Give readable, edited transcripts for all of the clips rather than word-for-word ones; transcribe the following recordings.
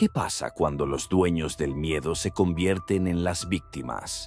¿Qué pasa cuando los dueños del miedo se convierten en las víctimas?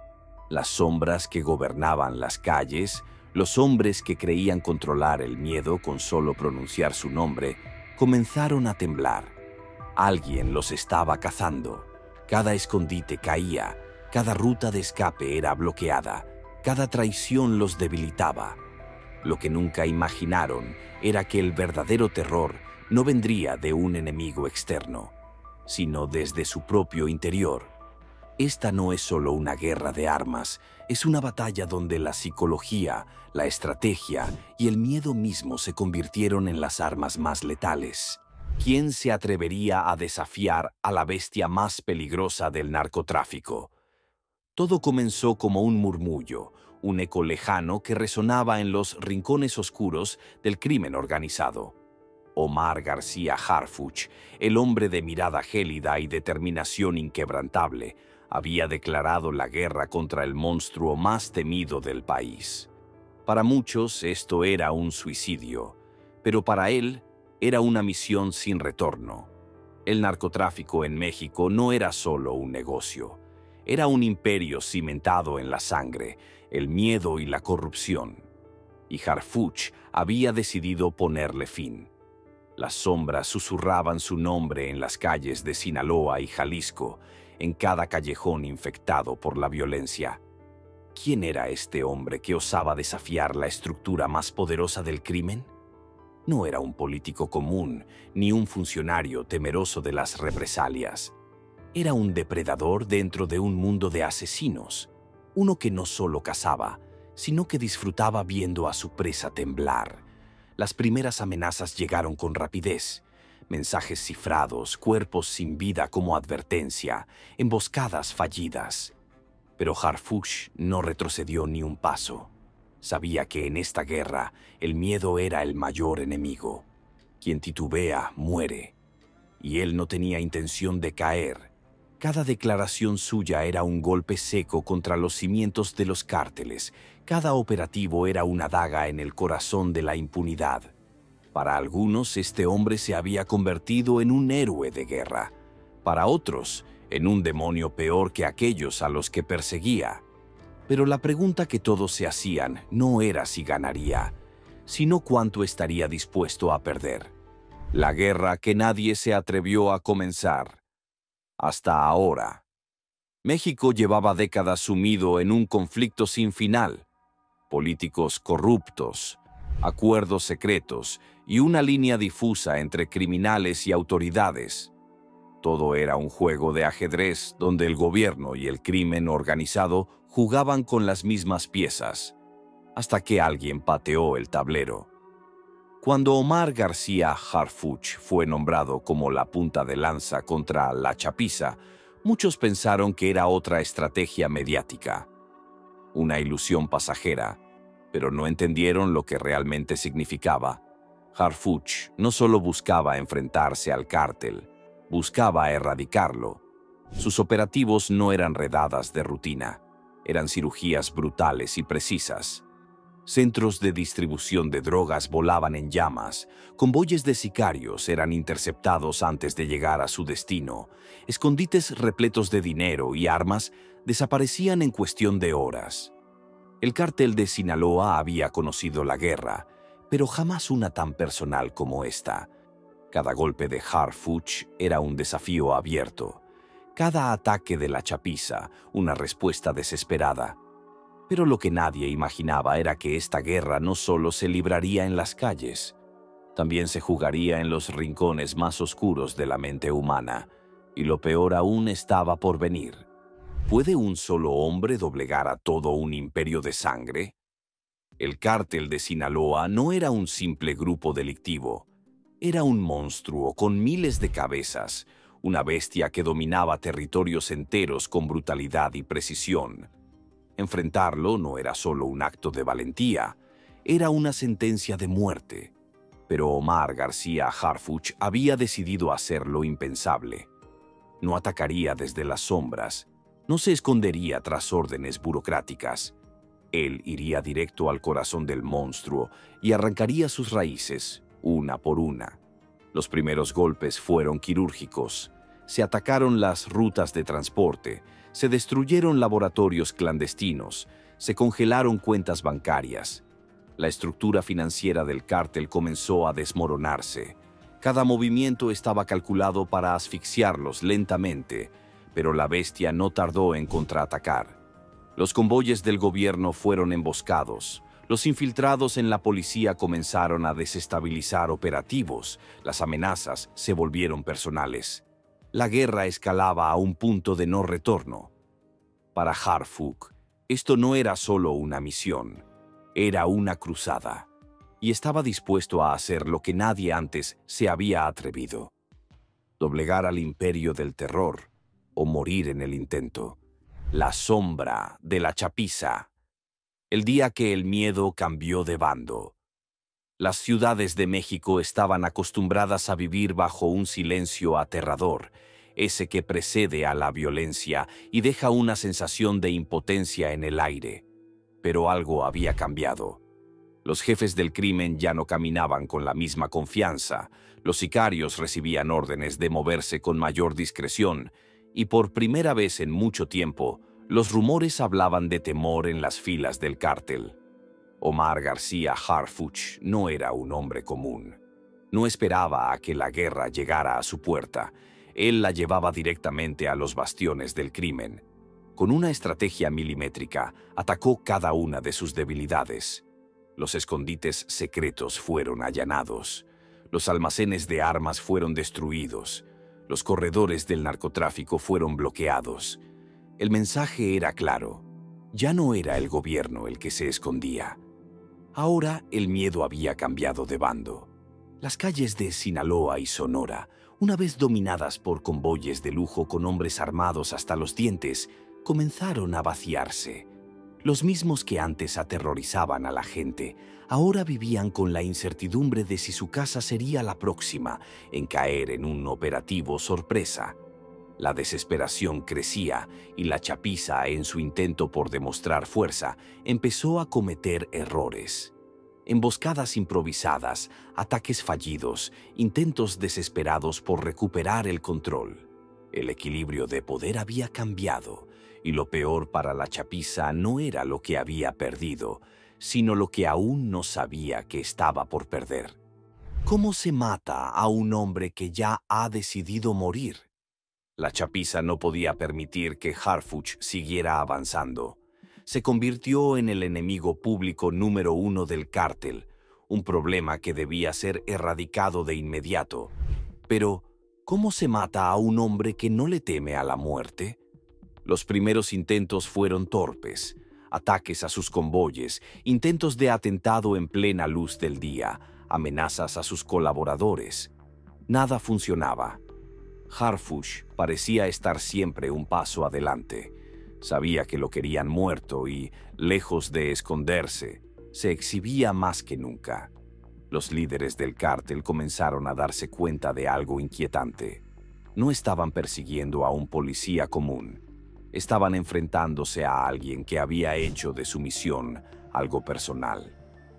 Las sombras que gobernaban las calles, los hombres que creían controlar el miedo con solo pronunciar su nombre, comenzaron a temblar. Alguien los estaba cazando. Cada escondite caía, cada ruta de escape era bloqueada, cada traición los debilitaba. Lo que nunca imaginaron era que el verdadero terror no vendría de un enemigo externo, sino desde su propio interior. Esta no es solo una guerra de armas, es una batalla donde la psicología, la estrategia y el miedo mismo se convirtieron en las armas más letales. ¿Quién se atrevería a desafiar a la bestia más peligrosa del narcotráfico? Todo comenzó como un murmullo, un eco lejano que resonaba en los rincones oscuros del crimen organizado. Omar García Harfuch, el hombre de mirada gélida y determinación inquebrantable, había declarado la guerra contra el monstruo más temido del país. Para muchos esto era un suicidio, pero para él era una misión sin retorno. El narcotráfico en México no era solo un negocio, era un imperio cimentado en la sangre, el miedo y la corrupción. Y Harfuch había decidido ponerle fin. Las sombras susurraban su nombre en las calles de Sinaloa y Jalisco, en cada callejón infectado por la violencia. ¿Quién era este hombre que osaba desafiar la estructura más poderosa del crimen? No era un político común, ni un funcionario temeroso de las represalias. Era un depredador dentro de un mundo de asesinos, uno que no solo cazaba, sino que disfrutaba viendo a su presa temblar. Las primeras amenazas llegaron con rapidez. Mensajes cifrados, cuerpos sin vida como advertencia, emboscadas fallidas. Pero Harfuch no retrocedió ni un paso. Sabía que en esta guerra el miedo era el mayor enemigo. Quien titubea, muere. Y él no tenía intención de caer. Cada declaración suya era un golpe seco contra los cimientos de los cárteles. Cada operativo era una daga en el corazón de la impunidad. Para algunos, este hombre se había convertido en un héroe de guerra. Para otros, en un demonio peor que aquellos a los que perseguía. Pero la pregunta que todos se hacían no era si ganaría, sino cuánto estaría dispuesto a perder. La guerra que nadie se atrevió a comenzar. Hasta ahora. México llevaba décadas sumido en un conflicto sin final. Políticos corruptos, acuerdos secretos y una línea difusa entre criminales y autoridades. Todo era un juego de ajedrez donde el gobierno y el crimen organizado jugaban con las mismas piezas, hasta que alguien pateó el tablero. Cuando Omar García Harfuch fue nombrado como la punta de lanza contra la chapiza, muchos pensaron que era otra estrategia mediática, una ilusión pasajera, pero no entendieron lo que realmente significaba. Harfuch no solo buscaba enfrentarse al cártel, buscaba erradicarlo. Sus operativos no eran redadas de rutina, eran cirugías brutales y precisas. Centros de distribución de drogas volaban en llamas, convoyes de sicarios eran interceptados antes de llegar a su destino, escondites repletos de dinero y armas desaparecían en cuestión de horas. El cártel de Sinaloa había conocido la guerra, pero jamás una tan personal como esta. Cada golpe de Harfuch era un desafío abierto. Cada ataque de la chapiza, una respuesta desesperada. Pero lo que nadie imaginaba era que esta guerra no solo se libraría en las calles, también se jugaría en los rincones más oscuros de la mente humana, y lo peor aún estaba por venir. ¿Puede un solo hombre doblegar a todo un imperio de sangre? El cártel de Sinaloa no era un simple grupo delictivo, era un monstruo con miles de cabezas, una bestia que dominaba territorios enteros con brutalidad y precisión. Enfrentarlo no era solo un acto de valentía, era una sentencia de muerte. Pero Omar García Harfuch había decidido hacer lo impensable. No atacaría desde las sombras, no se escondería tras órdenes burocráticas. Él iría directo al corazón del monstruo y arrancaría sus raíces, una por una. Los primeros golpes fueron quirúrgicos. Se atacaron las rutas de transporte, se destruyeron laboratorios clandestinos, se congelaron cuentas bancarias. La estructura financiera del cártel comenzó a desmoronarse. Cada movimiento estaba calculado para asfixiarlos lentamente, pero la bestia no tardó en contraatacar. Los convoyes del gobierno fueron emboscados. Los infiltrados en la policía comenzaron a desestabilizar operativos. Las amenazas se volvieron personales. La guerra escalaba a un punto de no retorno. Para Harfuch, esto no era solo una misión, era una cruzada, y estaba dispuesto a hacer lo que nadie antes se había atrevido: doblegar al imperio del terror o morir en el intento. La sombra de la chapiza. El día que el miedo cambió de bando. Las ciudades de México estaban acostumbradas a vivir bajo un silencio aterrador, ese que precede a la violencia y deja una sensación de impotencia en el aire. Pero algo había cambiado. Los jefes del crimen ya no caminaban con la misma confianza, los sicarios recibían órdenes de moverse con mayor discreción, y por primera vez en mucho tiempo, los rumores hablaban de temor en las filas del cártel. Omar García Harfuch no era un hombre común. No esperaba a que la guerra llegara a su puerta. Él la llevaba directamente a los bastiones del crimen. Con una estrategia milimétrica, atacó cada una de sus debilidades. Los escondites secretos fueron allanados. Los almacenes de armas fueron destruidos. Los corredores del narcotráfico fueron bloqueados. El mensaje era claro. Ya no era el gobierno el que se escondía. Ahora el miedo había cambiado de bando. Las calles de Sinaloa y Sonora, una vez dominadas por convoyes de lujo con hombres armados hasta los dientes, comenzaron a vaciarse. Los mismos que antes aterrorizaban a la gente, ahora vivían con la incertidumbre de si su casa sería la próxima en caer en un operativo sorpresa. La desesperación crecía y la chapiza, en su intento por demostrar fuerza, empezó a cometer errores. Emboscadas improvisadas, ataques fallidos, intentos desesperados por recuperar el control. El equilibrio de poder había cambiado, y lo peor para la chapiza no era lo que había perdido, sino lo que aún no sabía que estaba por perder. ¿Cómo se mata a un hombre que ya ha decidido morir? La chapiza no podía permitir que Harfuch siguiera avanzando. Se convirtió en el enemigo público número 1 del cártel, un problema que debía ser erradicado de inmediato. Pero, ¿cómo se mata a un hombre que no le teme a la muerte? Los primeros intentos fueron torpes: ataques a sus convoyes, intentos de atentado en plena luz del día, amenazas a sus colaboradores. Nada funcionaba. Harfuch parecía estar siempre un paso adelante. Sabía que lo querían muerto y, lejos de esconderse, se exhibía más que nunca. Los líderes del cártel comenzaron a darse cuenta de algo inquietante. No estaban persiguiendo a un policía común. Estaban enfrentándose a alguien que había hecho de su misión algo personal.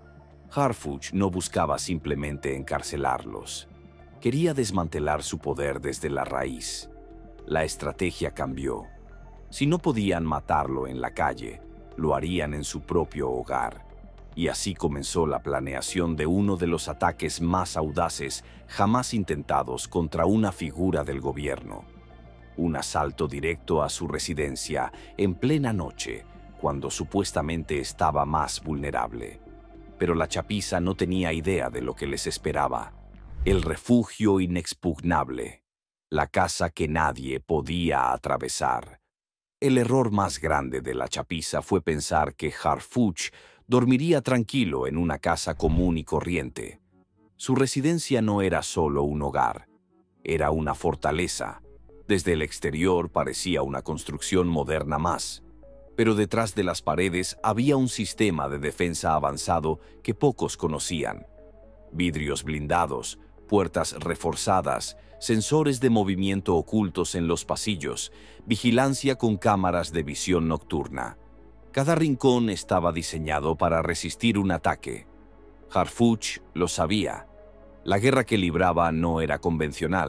Harfuch no buscaba simplemente encarcelarlos. Quería desmantelar su poder desde la raíz. La estrategia cambió. Si no podían matarlo en la calle, lo harían en su propio hogar. Y así comenzó la planeación de uno de los ataques más audaces jamás intentados contra una figura del gobierno. Un asalto directo a su residencia en plena noche, cuando supuestamente estaba más vulnerable. Pero la chapiza no tenía idea de lo que les esperaba. El refugio inexpugnable, la casa que nadie podía atravesar. El error más grande de la chapiza fue pensar que Harfuch dormiría tranquilo en una casa común y corriente. Su residencia no era solo un hogar, era una fortaleza. Desde el exterior parecía una construcción moderna más, pero detrás de las paredes había un sistema de defensa avanzado que pocos conocían. Vidrios blindados, puertas reforzadas, sensores de movimiento ocultos en los pasillos, vigilancia con cámaras de visión nocturna. Cada rincón estaba diseñado para resistir un ataque. Harfuch lo sabía. La guerra que libraba no era convencional.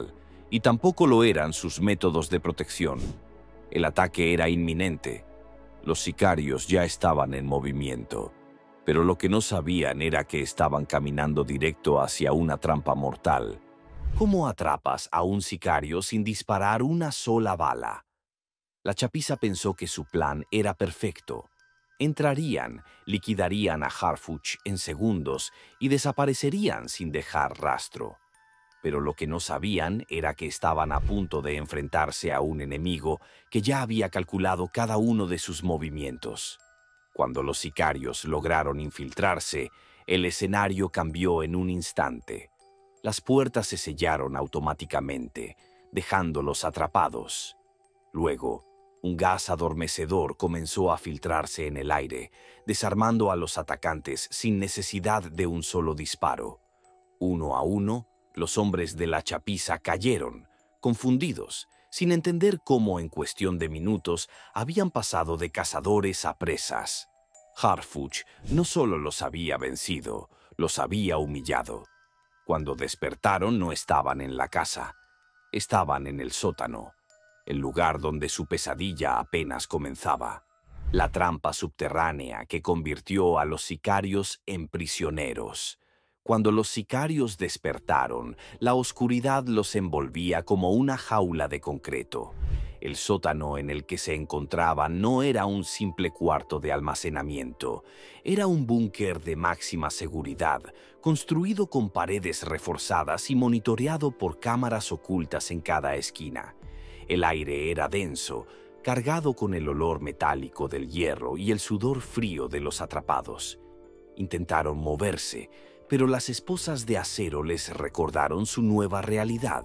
Y tampoco lo eran sus métodos de protección. El ataque era inminente. Los sicarios ya estaban en movimiento, pero lo que no sabían era que estaban caminando directo hacia una trampa mortal. ¿Cómo atrapas a un sicario sin disparar una sola bala? La chapiza pensó que su plan era perfecto. Entrarían, liquidarían a Harfuch en segundos y desaparecerían sin dejar rastro. Pero lo que no sabían era que estaban a punto de enfrentarse a un enemigo que ya había calculado cada uno de sus movimientos. Cuando los sicarios lograron infiltrarse, el escenario cambió en un instante. Las puertas se sellaron automáticamente, dejándolos atrapados. Luego, un gas adormecedor comenzó a filtrarse en el aire, desarmando a los atacantes sin necesidad de un solo disparo. Uno a uno, los hombres de la chapiza cayeron, confundidos, sin entender cómo en cuestión de minutos habían pasado de cazadores a presas. Harfuch no solo los había vencido, los había humillado. Cuando despertaron no estaban en la casa, estaban en el sótano, el lugar donde su pesadilla apenas comenzaba. La trampa subterránea que convirtió a los sicarios en prisioneros. Cuando los sicarios despertaron, la oscuridad los envolvía como una jaula de concreto. El sótano en el que se encontraban no era un simple cuarto de almacenamiento, era un búnker de máxima seguridad, construido con paredes reforzadas y monitoreado por cámaras ocultas en cada esquina. El aire era denso, cargado con el olor metálico del hierro y el sudor frío de los atrapados. Intentaron moverse, pero las esposas de acero les recordaron su nueva realidad.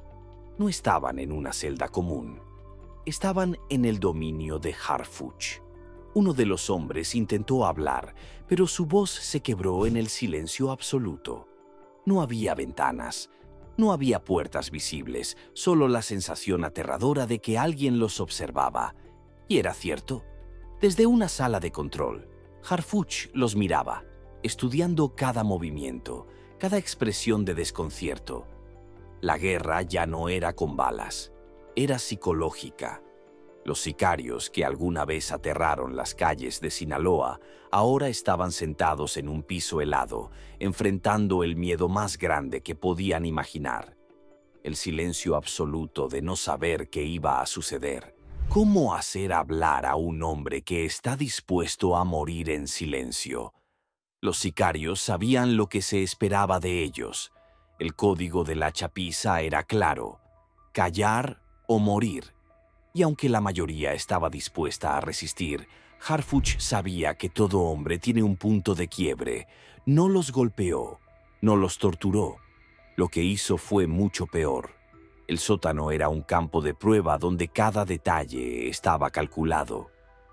No estaban en una celda común. Estaban en el dominio de Harfuch. Uno de los hombres intentó hablar, pero su voz se quebró en el silencio absoluto. No había ventanas, no había puertas visibles, solo la sensación aterradora de que alguien los observaba. Y era cierto. Desde una sala de control, Harfuch los miraba, estudiando cada movimiento, cada expresión de desconcierto. La guerra ya no era con balas, era psicológica. Los sicarios que alguna vez aterraron las calles de Sinaloa ahora estaban sentados en un piso helado, enfrentando el miedo más grande que podían imaginar. El silencio absoluto de no saber qué iba a suceder. ¿Cómo hacer hablar a un hombre que está dispuesto a morir en silencio? Los sicarios sabían lo que se esperaba de ellos. El código de la chapiza era claro: callar o morir. Y aunque la mayoría estaba dispuesta a resistir, Harfuch sabía que todo hombre tiene un punto de quiebre. No los golpeó, no los torturó. Lo que hizo fue mucho peor. El sótano era un campo de prueba donde cada detalle estaba calculado.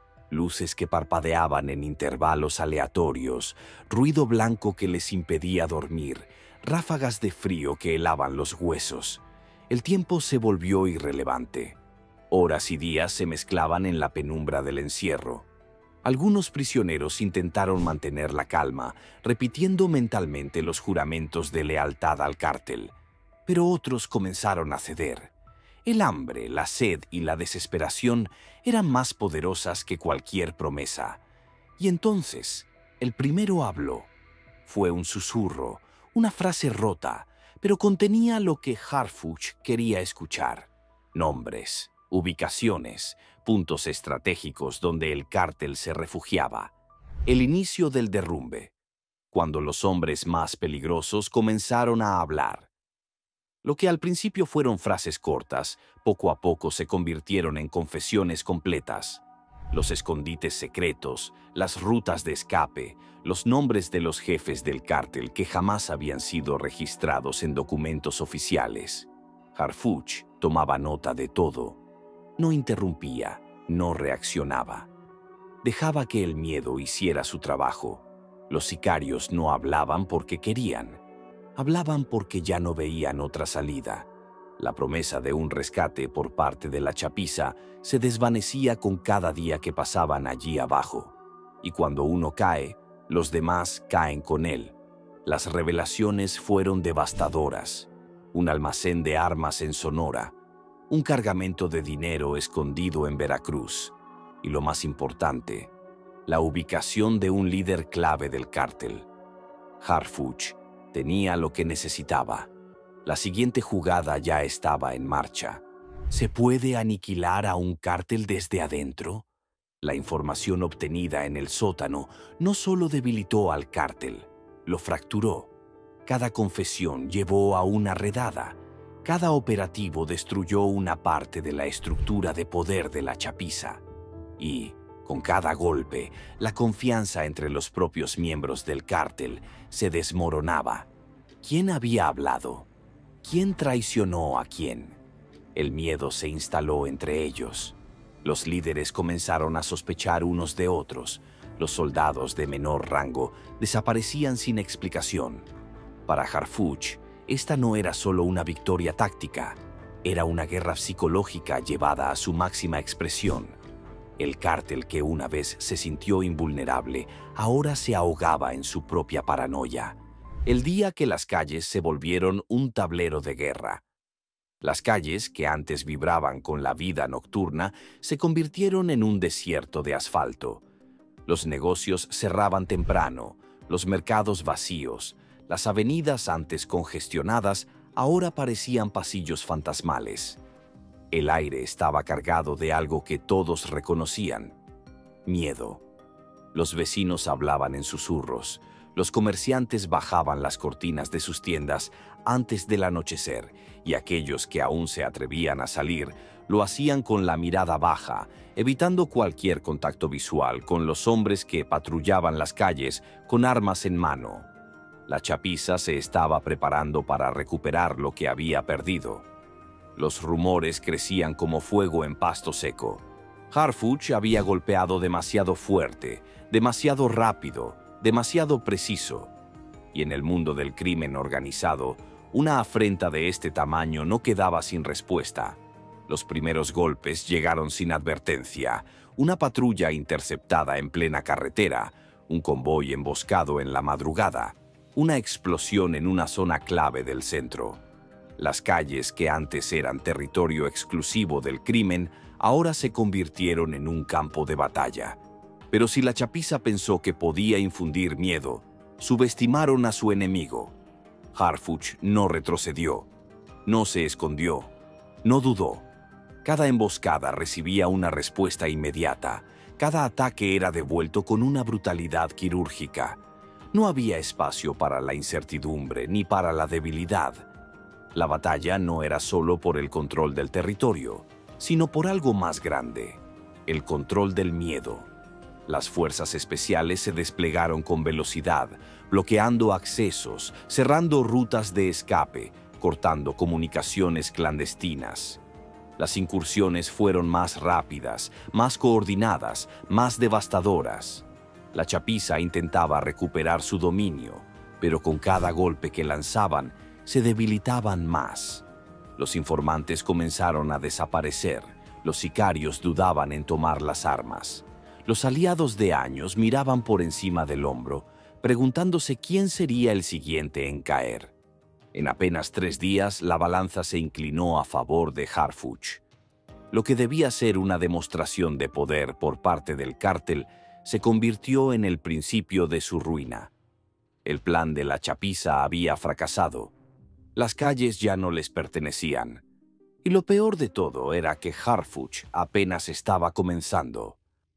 Luces que parpadeaban en intervalos aleatorios, ruido blanco que les impedía dormir, ráfagas de frío que helaban los huesos. El tiempo se volvió irrelevante. Horas y días se mezclaban en la penumbra del encierro. Algunos prisioneros intentaron mantener la calma, repitiendo mentalmente los juramentos de lealtad al cártel, pero otros comenzaron a ceder. El hambre, la sed y la desesperación eran más poderosas que cualquier promesa. Y entonces, el primero habló. Fue un susurro, una frase rota, pero contenía lo que Harfuch quería escuchar: nombres, ubicaciones, puntos estratégicos donde el cártel se refugiaba. El inicio del derrumbe, cuando los hombres más peligrosos comenzaron a hablar. Lo que al principio fueron frases cortas, poco a poco se convirtieron en confesiones completas. Los escondites secretos, las rutas de escape, los nombres de los jefes del cártel que jamás habían sido registrados en documentos oficiales. Harfuch tomaba nota de todo. No interrumpía, no reaccionaba. Dejaba que el miedo hiciera su trabajo. Los sicarios no hablaban porque querían. Hablaban porque ya no veían otra salida. La promesa de un rescate por parte de la chapiza se desvanecía con cada día que pasaban allí abajo. Y cuando uno cae, los demás caen con él. Las revelaciones fueron devastadoras. un almacén de armas en Sonora, un cargamento de dinero escondido en Veracruz y, lo más importante, la ubicación de un líder clave del cártel. Harfuch tenía lo que necesitaba. La siguiente jugada ya estaba en marcha. ¿Se puede aniquilar a un cártel desde adentro? La información obtenida en el sótano no solo debilitó al cártel, lo fracturó. Cada confesión llevó a una redada. Cada operativo destruyó una parte de la estructura de poder de la chapiza. Y, con cada golpe, la confianza entre los propios miembros del cártel se desmoronaba. ¿Quién había hablado? ¿Quién traicionó a quién? El miedo se instaló entre ellos. Los líderes comenzaron a sospechar unos de otros. Los soldados de menor rango desaparecían sin explicación. Para Harfuch, esta no era solo una victoria táctica, era una guerra psicológica llevada a su máxima expresión. El cártel que una vez se sintió invulnerable, ahora se ahogaba en su propia paranoia. El día que las calles se volvieron un tablero de guerra. Las calles, que antes vibraban con la vida nocturna, se convirtieron en un desierto de asfalto. Los negocios cerraban temprano, los mercados vacíos, las avenidas antes congestionadas ahora parecían pasillos fantasmales. El aire estaba cargado de algo que todos reconocían: miedo. Los vecinos hablaban en susurros, los comerciantes bajaban las cortinas de sus tiendas antes del anochecer, y aquellos que aún se atrevían a salir lo hacían con la mirada baja, evitando cualquier contacto visual con los hombres que patrullaban las calles con armas en mano. La chapiza se estaba preparando para recuperar lo que había perdido. Los rumores crecían como fuego en pasto seco. Harfuch había golpeado demasiado fuerte, demasiado rápido, demasiado preciso. Y en el mundo del crimen organizado, una afrenta de este tamaño no quedaba sin respuesta. Los primeros golpes llegaron sin advertencia: una patrulla interceptada en plena carretera, un convoy emboscado en la madrugada, una explosión en una zona clave del centro. Las calles que antes eran territorio exclusivo del crimen, ahora se convirtieron en un campo de batalla. Pero si la chapiza pensó que podía infundir miedo, subestimaron a su enemigo. Harfuch no retrocedió, no se escondió, no dudó. Cada emboscada recibía una respuesta inmediata, cada ataque era devuelto con una brutalidad quirúrgica. No había espacio para la incertidumbre ni para la debilidad. La batalla no era solo por el control del territorio, sino por algo más grande: el control del miedo. Las fuerzas especiales se desplegaron con velocidad, bloqueando accesos, cerrando rutas de escape, cortando comunicaciones clandestinas. Las incursiones fueron más rápidas, más coordinadas, más devastadoras. La chapiza intentaba recuperar su dominio, pero con cada golpe que lanzaban, se debilitaban más. Los informantes comenzaron a desaparecer, los sicarios dudaban en tomar las armas. Los aliados de años miraban por encima del hombro, preguntándose quién sería el siguiente en caer. En apenas 3 días, la balanza se inclinó a favor de Harfuch. Lo que debía ser una demostración de poder por parte del cártel se convirtió en el principio de su ruina. El plan de la chapiza había fracasado. Las calles ya no les pertenecían. Y lo peor de todo era que Harfuch apenas estaba comenzando.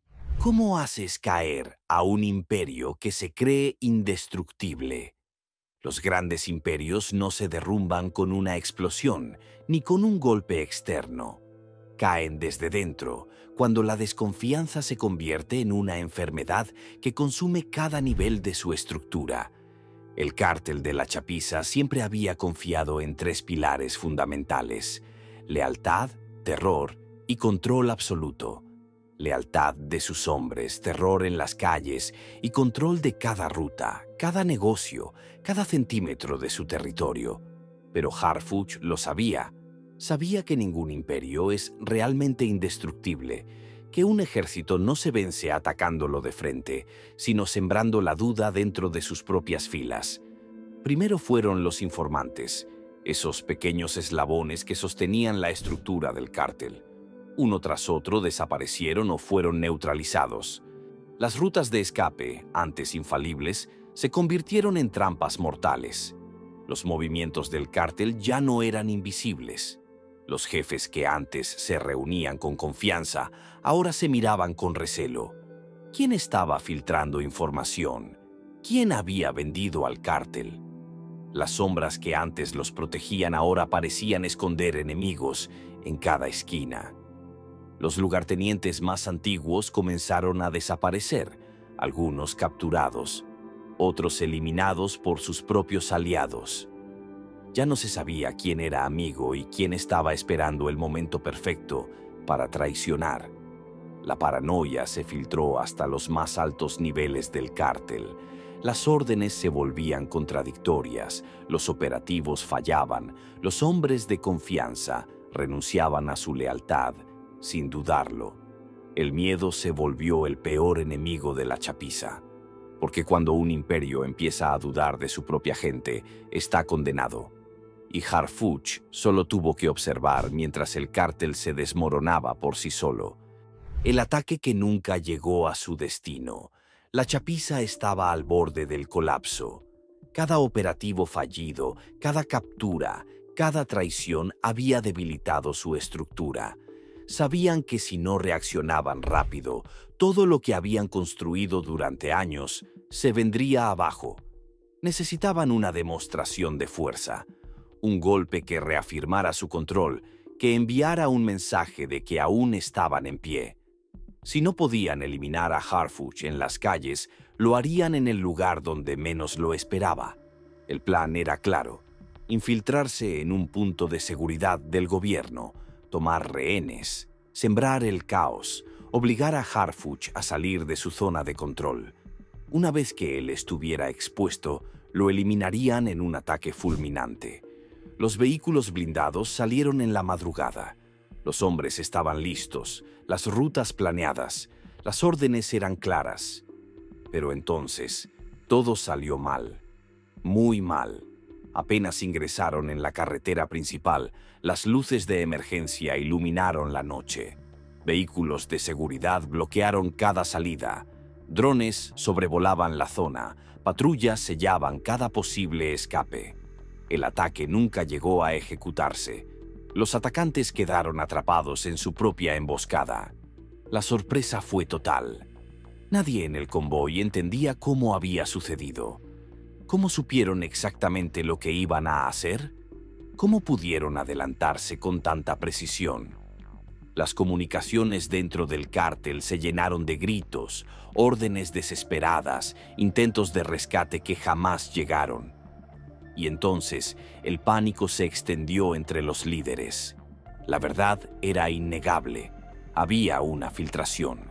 ¿Cómo haces caer a un imperio que se cree indestructible? Los grandes imperios no se derrumban con una explosión ni con un golpe externo. Caen desde dentro, cuando la desconfianza se convierte en una enfermedad que consume cada nivel de su estructura. El cártel de la chapiza siempre había confiado en 3 pilares fundamentales: lealtad, terror y control absoluto. Lealtad de sus hombres, terror en las calles y control de cada ruta, cada negocio, cada centímetro de su territorio. Pero Harfuch lo sabía. Sabía que ningún imperio es realmente indestructible, que un ejército no se vence atacándolo de frente, sino sembrando la duda dentro de sus propias filas. Primero fueron los informantes, esos pequeños eslabones que sostenían la estructura del cártel. Uno tras otro desaparecieron o fueron neutralizados. Las rutas de escape, antes infalibles, se convirtieron en trampas mortales. Los movimientos del cártel ya no eran invisibles. Los jefes que antes se reunían con confianza, ahora se miraban con recelo. ¿Quién estaba filtrando información? ¿Quién había vendido al cártel? Las sombras que antes los protegían ahora parecían esconder enemigos en cada esquina. Los lugartenientes más antiguos comenzaron a desaparecer, algunos capturados, otros eliminados por sus propios aliados. Ya no se sabía quién era amigo y quién estaba esperando el momento perfecto para traicionar. La paranoia se filtró hasta los más altos niveles del cártel. Las órdenes se volvían contradictorias, los operativos fallaban, los hombres de confianza renunciaban a su lealtad, sin dudarlo. El miedo se volvió el peor enemigo de la chapiza. Porque cuando un imperio empieza a dudar de su propia gente, está condenado. Y Harfuch solo tuvo que observar mientras el cártel se desmoronaba por sí solo. El ataque que nunca llegó a su destino. La chapiza estaba al borde del colapso. Cada operativo fallido, cada captura, cada traición había debilitado su estructura. Sabían que si no reaccionaban rápido, todo lo que habían construido durante años se vendría abajo. Necesitaban una demostración de fuerza, un golpe que reafirmara su control, que enviara un mensaje de que aún estaban en pie. Si no podían eliminar a Harfuch en las calles, lo harían en el lugar donde menos lo esperaba. El plan era claro: infiltrarse en un punto de seguridad del gobierno, tomar rehenes, sembrar el caos, obligar a Harfuch a salir de su zona de control. Una vez que él estuviera expuesto, lo eliminarían en un ataque fulminante. Los vehículos blindados salieron en la madrugada. Los hombres estaban listos, las rutas planeadas, las órdenes eran claras. Pero entonces, todo salió mal, muy mal. Apenas ingresaron en la carretera principal, las luces de emergencia iluminaron la noche. Vehículos de seguridad bloquearon cada salida. Drones sobrevolaban la zona, patrullas sellaban cada posible escape. El ataque nunca llegó a ejecutarse. Los atacantes quedaron atrapados en su propia emboscada. La sorpresa fue total. Nadie en el convoy entendía cómo había sucedido. ¿Cómo supieron exactamente lo que iban a hacer? ¿Cómo pudieron adelantarse con tanta precisión? Las comunicaciones dentro del cártel se llenaron de gritos, órdenes desesperadas, intentos de rescate que jamás llegaron. Y entonces el pánico se extendió entre los líderes. La verdad era innegable. Había una filtración.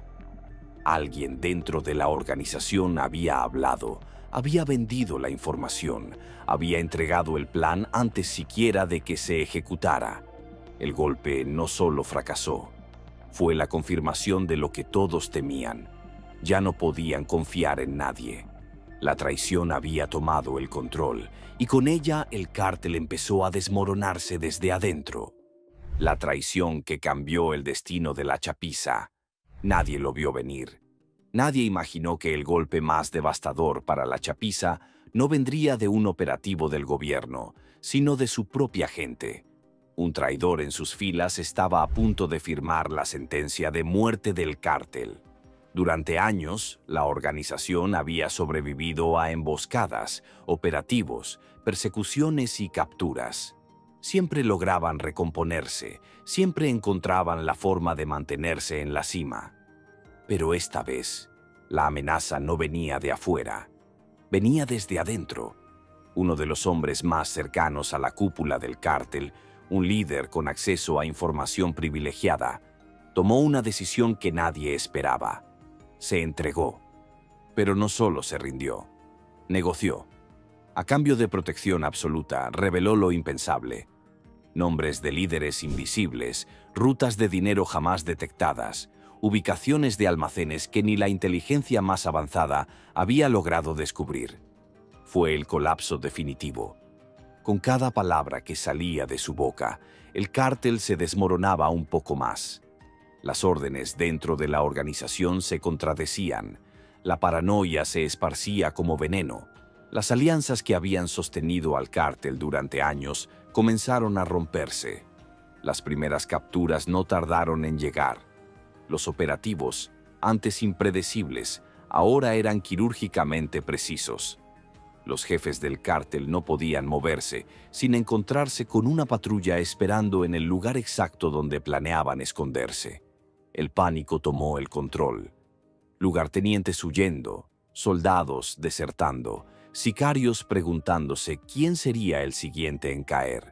Alguien dentro de la organización había hablado, había vendido la información, había entregado el plan antes siquiera de que se ejecutara. El golpe no solo fracasó, fue la confirmación de lo que todos temían. Ya no podían confiar en nadie. La traición había tomado el control y con ella el cártel empezó a desmoronarse desde adentro. La traición que cambió el destino de la chapiza. Nadie lo vio venir. Nadie imaginó que el golpe más devastador para la chapiza no vendría de un operativo del gobierno, sino de su propia gente. Un traidor en sus filas estaba a punto de firmar la sentencia de muerte del cártel. Durante años, la organización había sobrevivido a emboscadas, operativos, persecuciones y capturas. Siempre lograban recomponerse, siempre encontraban la forma de mantenerse en la cima. Pero esta vez, la amenaza no venía de afuera, venía desde adentro. Uno de los hombres más cercanos a la cúpula del cártel, un líder con acceso a información privilegiada, tomó una decisión que nadie esperaba. Se entregó. Pero no solo se rindió, negoció. A cambio de protección absoluta, reveló lo impensable. Nombres de líderes invisibles, rutas de dinero jamás detectadas, ubicaciones de almacenes que ni la inteligencia más avanzada había logrado descubrir. Fue el colapso definitivo. Con cada palabra que salía de su boca, el cártel se desmoronaba un poco más. Las órdenes dentro de la organización se contradecían. La paranoia se esparcía como veneno. Las alianzas que habían sostenido al cártel durante años comenzaron a romperse. Las primeras capturas no tardaron en llegar. Los operativos, antes impredecibles, ahora eran quirúrgicamente precisos. Los jefes del cártel no podían moverse sin encontrarse con una patrulla esperando en el lugar exacto donde planeaban esconderse. El pánico tomó el control. Lugartenientes huyendo, soldados desertando, sicarios preguntándose quién sería el siguiente en caer.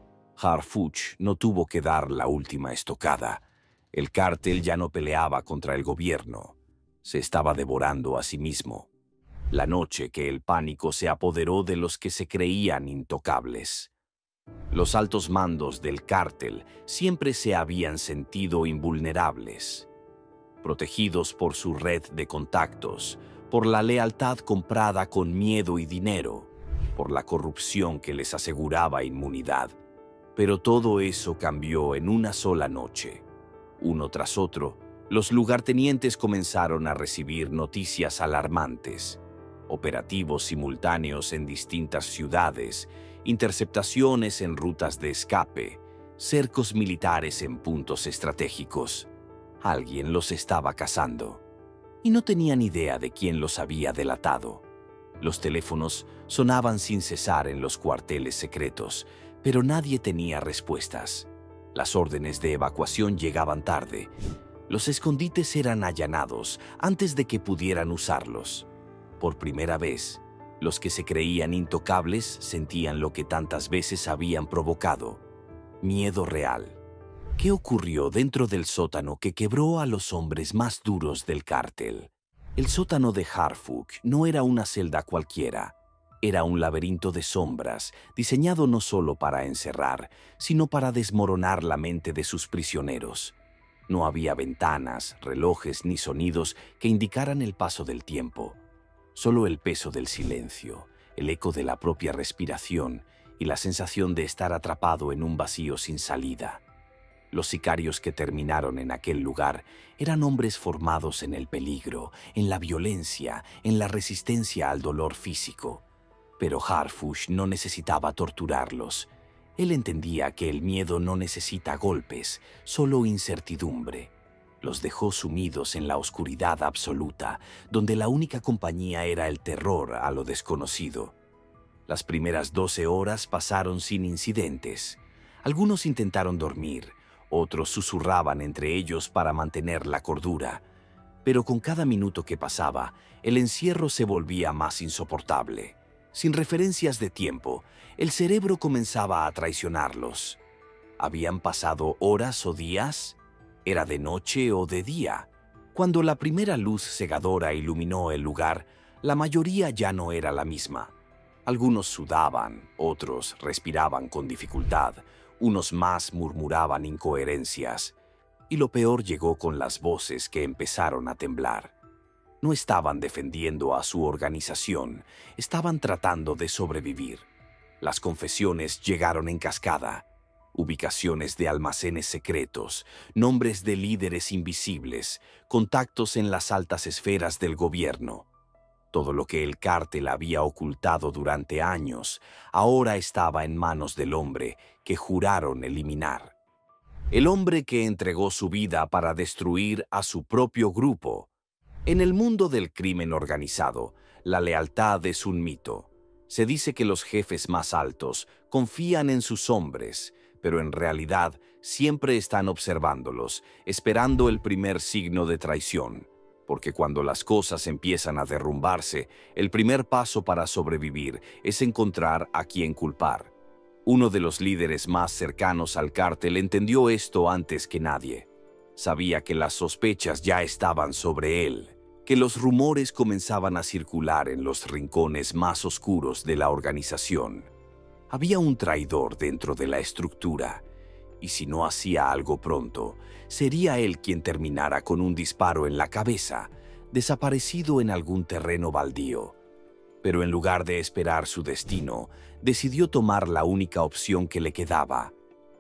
Harfuch no tuvo que dar la última estocada. El cártel ya no peleaba contra el gobierno. Se estaba devorando a sí mismo. La noche que el pánico se apoderó de los que se creían intocables. Los altos mandos del cártel siempre se habían sentido invulnerables, protegidos por su red de contactos, por la lealtad comprada con miedo y dinero, por la corrupción que les aseguraba inmunidad. Pero todo eso cambió en una sola noche. Uno tras otro, los lugartenientes comenzaron a recibir noticias alarmantes. Operativos simultáneos en distintas ciudades, interceptaciones en rutas de escape, cercos militares en puntos estratégicos. Alguien los estaba cazando. Y no tenían idea de quién los había delatado. Los teléfonos sonaban sin cesar en los cuarteles secretos, pero nadie tenía respuestas. Las órdenes de evacuación llegaban tarde. Los escondites eran allanados antes de que pudieran usarlos. Por primera vez, los que se creían intocables sentían lo que tantas veces habían provocado: miedo real. ¿Qué ocurrió dentro del sótano que quebró a los hombres más duros del cártel? El sótano de Harfuch no era una celda cualquiera. Era un laberinto de sombras, diseñado no solo para encerrar, sino para desmoronar la mente de sus prisioneros. No había ventanas, relojes ni sonidos que indicaran el paso del tiempo. Solo el peso del silencio, el eco de la propia respiración y la sensación de estar atrapado en un vacío sin salida. Los sicarios que terminaron en aquel lugar eran hombres formados en el peligro, en la violencia, en la resistencia al dolor físico. Pero Harfuch no necesitaba torturarlos. Él entendía que el miedo no necesita golpes, solo incertidumbre. Los dejó sumidos en la oscuridad absoluta, donde la única compañía era el terror a lo desconocido. Las primeras 12 horas pasaron sin incidentes. Algunos intentaron dormir, otros susurraban entre ellos para mantener la cordura. Pero con cada minuto que pasaba, el encierro se volvía más insoportable. Sin referencias de tiempo, el cerebro comenzaba a traicionarlos. ¿Habían pasado horas o días? ¿Era de noche o de día? Cuando la primera luz cegadora iluminó el lugar, la mayoría ya no era la misma. Algunos sudaban, otros respiraban con dificultad, unos más murmuraban incoherencias. Y lo peor llegó con las voces que empezaron a temblar. No estaban defendiendo a su organización, estaban tratando de sobrevivir. Las confesiones llegaron en cascada. Ubicaciones de almacenes secretos, nombres de líderes invisibles, contactos en las altas esferas del gobierno. Todo lo que el cártel había ocultado durante años ahora estaba en manos del hombre que juraron eliminar. El hombre que entregó su vida para destruir a su propio grupo. En el mundo del crimen organizado, la lealtad es un mito. Se dice que los jefes más altos confían en sus hombres, pero en realidad siempre están observándolos, esperando el primer signo de traición, porque cuando las cosas empiezan a derrumbarse, el primer paso para sobrevivir es encontrar a quién culpar. Uno de los líderes más cercanos al cártel entendió esto antes que nadie. Sabía que las sospechas ya estaban sobre él, que los rumores comenzaban a circular en los rincones más oscuros de la organización. Había un traidor dentro de la estructura, y si no hacía algo pronto, sería él quien terminara con un disparo en la cabeza, desaparecido en algún terreno baldío. Pero en lugar de esperar su destino, decidió tomar la única opción que le quedaba: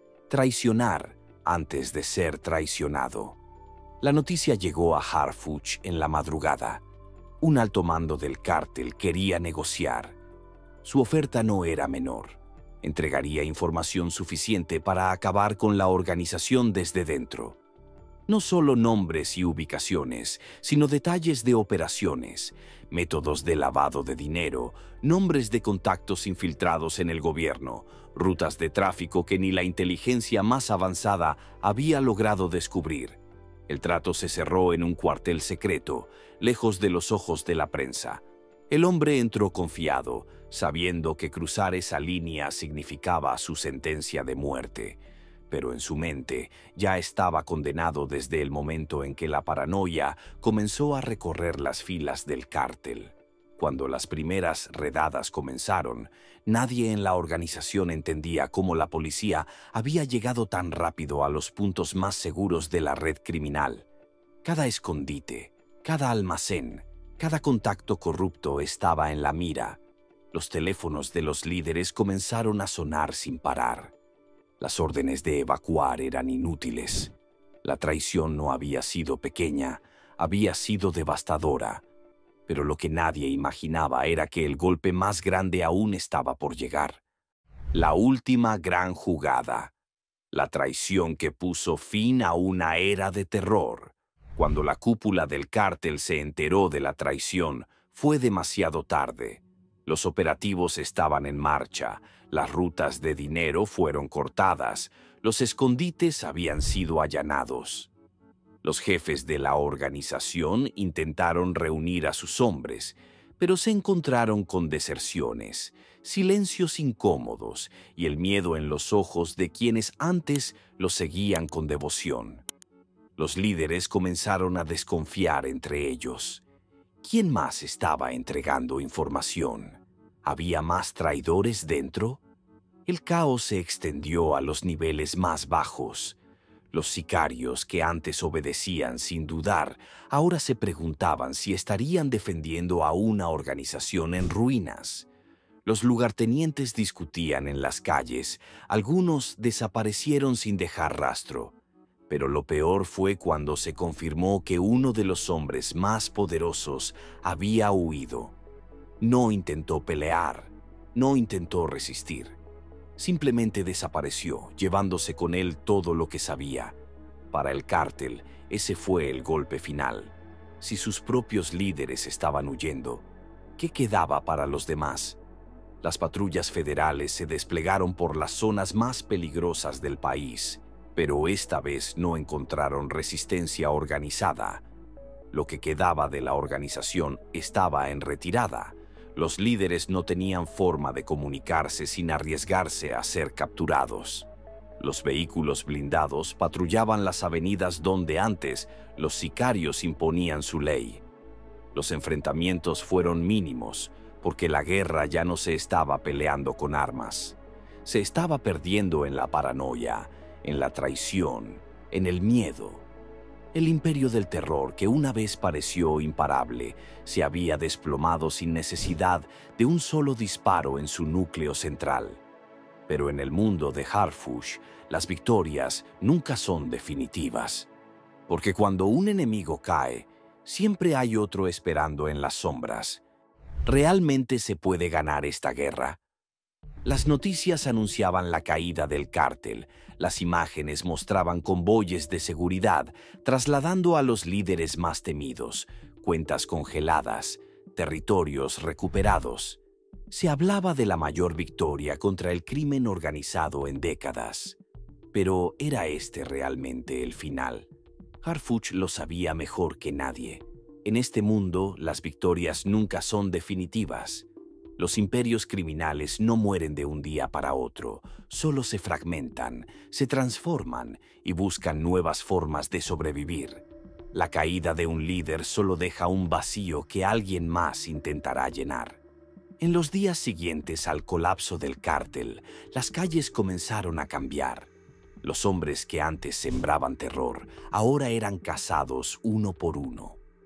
traicionar antes de ser traicionado. La noticia llegó a Harfuch en la madrugada. Un alto mando del cártel quería negociar. Su oferta no era menor. Entregaría información suficiente para acabar con la organización desde dentro. No solo nombres y ubicaciones, sino detalles de operaciones, métodos de lavado de dinero, nombres de contactos infiltrados en el gobierno, rutas de tráfico que ni la inteligencia más avanzada había logrado descubrir. El trato se cerró en un cuartel secreto, lejos de los ojos de la prensa. El hombre entró confiado, sabiendo que cruzar esa línea significaba su sentencia de muerte. Pero en su mente ya estaba condenado desde el momento en que la paranoia comenzó a recorrer las filas del cártel. Cuando las primeras redadas comenzaron, nadie en la organización entendía cómo la policía había llegado tan rápido a los puntos más seguros de la red criminal. Cada escondite, cada almacén, cada contacto corrupto estaba en la mira. Los teléfonos de los líderes comenzaron a sonar sin parar. Las órdenes de evacuar eran inútiles. La traición no había sido pequeña, había sido devastadora. Pero lo que nadie imaginaba era que el golpe más grande aún estaba por llegar. La última gran jugada. La traición que puso fin a una era de terror. Cuando la cúpula del cártel se enteró de la traición, fue demasiado tarde. Los operativos estaban en marcha, las rutas de dinero fueron cortadas, los escondites habían sido allanados. Los jefes de la organización intentaron reunir a sus hombres, pero se encontraron con deserciones, silencios incómodos y el miedo en los ojos de quienes antes los seguían con devoción. Los líderes comenzaron a desconfiar entre ellos. ¿Quién más estaba entregando información? ¿Había más traidores dentro? El caos se extendió a los niveles más bajos. Los sicarios que antes obedecían sin dudar, ahora se preguntaban si estarían defendiendo a una organización en ruinas. Los lugartenientes discutían en las calles, algunos desaparecieron sin dejar rastro. Pero lo peor fue cuando se confirmó que uno de los hombres más poderosos había huido. No intentó pelear, no intentó resistir. Simplemente desapareció, llevándose con él todo lo que sabía. Para el cártel, ese fue el golpe final. Si sus propios líderes estaban huyendo, ¿qué quedaba para los demás? Las patrullas federales se desplegaron por las zonas más peligrosas del país, pero esta vez no encontraron resistencia organizada. Lo que quedaba de la organización estaba en retirada. Los líderes no tenían forma de comunicarse sin arriesgarse a ser capturados. Los vehículos blindados patrullaban las avenidas donde antes los sicarios imponían su ley. Los enfrentamientos fueron mínimos, porque la guerra ya no se estaba peleando con armas. Se estaba perdiendo en la paranoia, en la traición, en el miedo. El imperio del terror, que una vez pareció imparable, se había desplomado sin necesidad de un solo disparo en su núcleo central. Pero en el mundo de Harfuch, las victorias nunca son definitivas. Porque cuando un enemigo cae, siempre hay otro esperando en las sombras. ¿Realmente se puede ganar esta guerra? Las noticias anunciaban la caída del cártel. Las imágenes mostraban convoyes de seguridad, trasladando a los líderes más temidos, cuentas congeladas, territorios recuperados. Se hablaba de la mayor victoria contra el crimen organizado en décadas. Pero ¿era este realmente el final? Harfuch lo sabía mejor que nadie. En este mundo, las victorias nunca son definitivas. Los imperios criminales no mueren de un día para otro, solo se fragmentan, se transforman y buscan nuevas formas de sobrevivir. La caída de un líder solo deja un vacío que alguien más intentará llenar. En los días siguientes al colapso del cártel, las calles comenzaron a cambiar. Los hombres que antes sembraban terror ahora eran cazados uno por uno.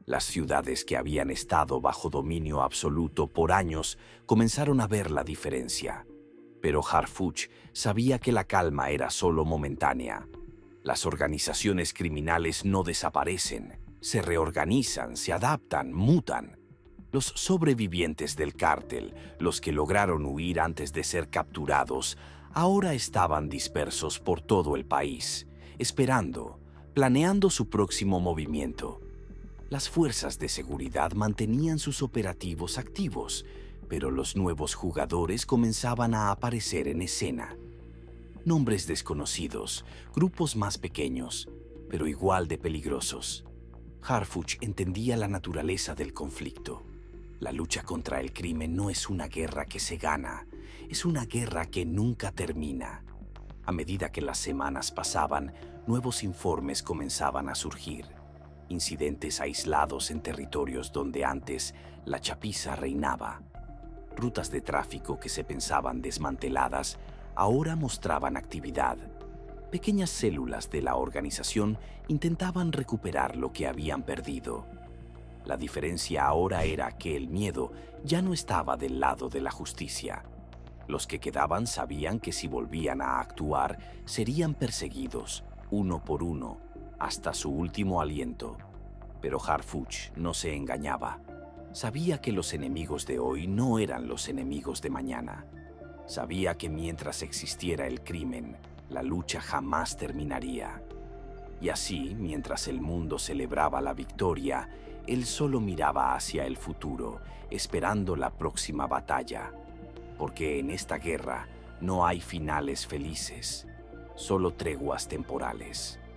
Las ciudades que habían estado bajo dominio absoluto por años comenzaron a ver la diferencia. Pero Harfuch sabía que la calma era solo momentánea. Las organizaciones criminales no desaparecen, se reorganizan, se adaptan, mutan. Los sobrevivientes del cártel, los que lograron huir antes de ser capturados, ahora estaban dispersos por todo el país, esperando, planeando su próximo movimiento. Las fuerzas de seguridad mantenían sus operativos activos, pero los nuevos jugadores comenzaban a aparecer en escena. Nombres desconocidos, grupos más pequeños, pero igual de peligrosos. Harfuch entendía la naturaleza del conflicto. La lucha contra el crimen no es una guerra que se gana, es una guerra que nunca termina. A medida que las semanas pasaban, nuevos informes comenzaban a surgir. Incidentes aislados en territorios donde antes la chapiza reinaba. Rutas de tráfico que se pensaban desmanteladas ahora mostraban actividad. Pequeñas células de la organización intentaban recuperar lo que habían perdido. La diferencia ahora era que el miedo ya no estaba del lado de la justicia. Los que quedaban sabían que si volvían a actuar, serían perseguidos, uno por uno, hasta su último aliento. Pero Harfuch no se engañaba. Sabía que los enemigos de hoy no eran los enemigos de mañana. Sabía que mientras existiera el crimen, la lucha jamás terminaría. Y así, mientras el mundo celebraba la victoria, él solo miraba hacia el futuro, esperando la próxima batalla. Porque en esta guerra no hay finales felices, solo treguas temporales.